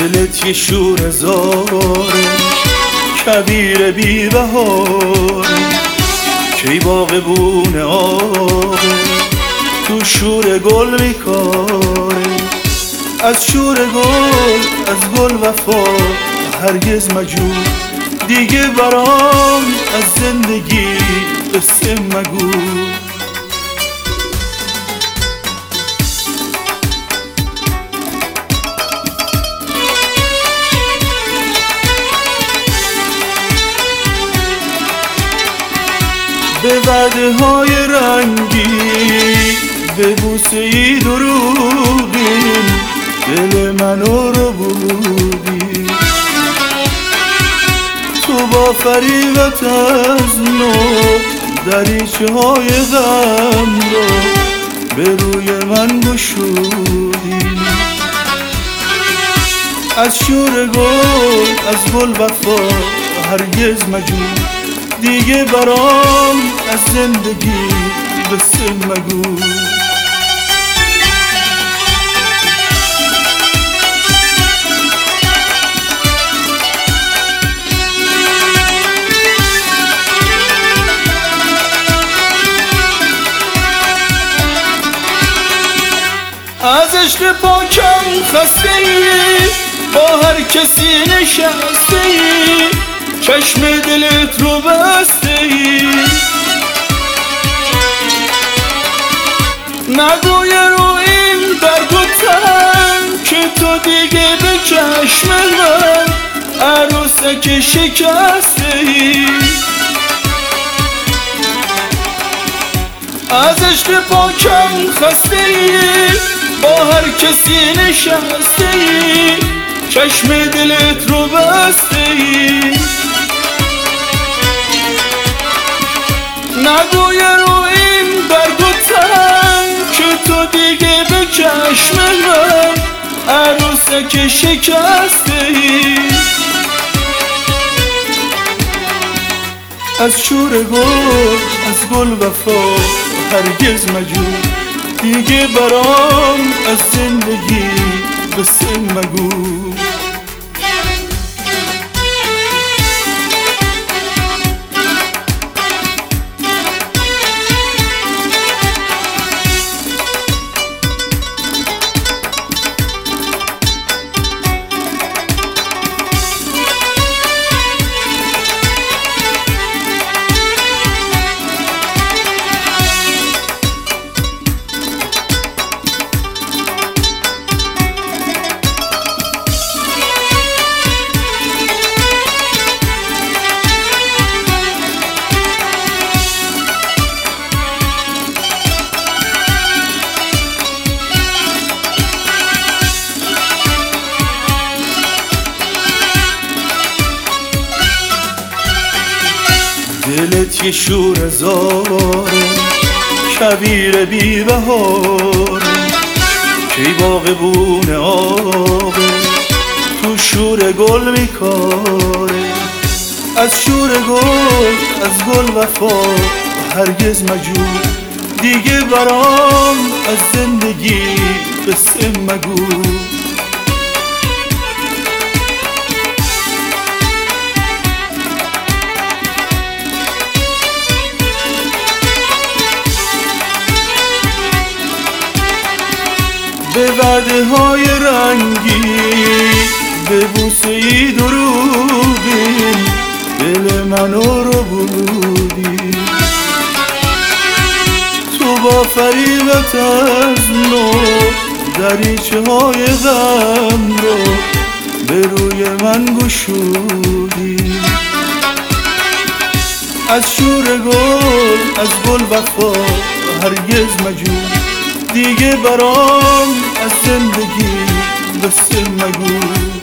دلت یه شور زاره، کبیر بی بهاره، کی باغبون آبه، تو شور گل میکاره. از شور گل، از گل وفا هرگز مجو، دیگه برام از زندگی قصه مگو. به وعده های رنگی، به بوسه ای دروغین، دل منو رو بودی. تو با فریبت از نو دریچه های غم رو به روی من گشودی. از شور گل، از گل وفا هرگز مجو، دیگه برام از زندگی قصه مگو. از عشق پاکم خسته ای، با هر کسی نشسته ای، چشم دلت رو بسته ای. نگوی رو این درد و تن که تو دیگه به چشم من عروسک شکسته ای. از عشق پاکم خسته ای، با هر کسی نشسته ای، چشم دلت رو بسته ای. نگوی رو این درد و تن که تو دیگه به چشم من عروسک شکسته ای. از شور گل، از گل وفا هرگز مجو، دیگه برام از زندگی قصه مگو. دلت یه شور زاره، کبیر بی بهاره، کی باغبون آبه، تو شور گل میکاره. از شور گل، از گل وفا هرگز مجو، دیگه برام از زندگی قصه مگو. به وعده های رنگی، به بوسه ای دروغین، دل منو رو بودی. تو با فریبت از نو دریچه های غم رو به روی من گشودی. از شور گل، از گل وفا هرگز مجو، دیگه برام از زندگی قصه مگو.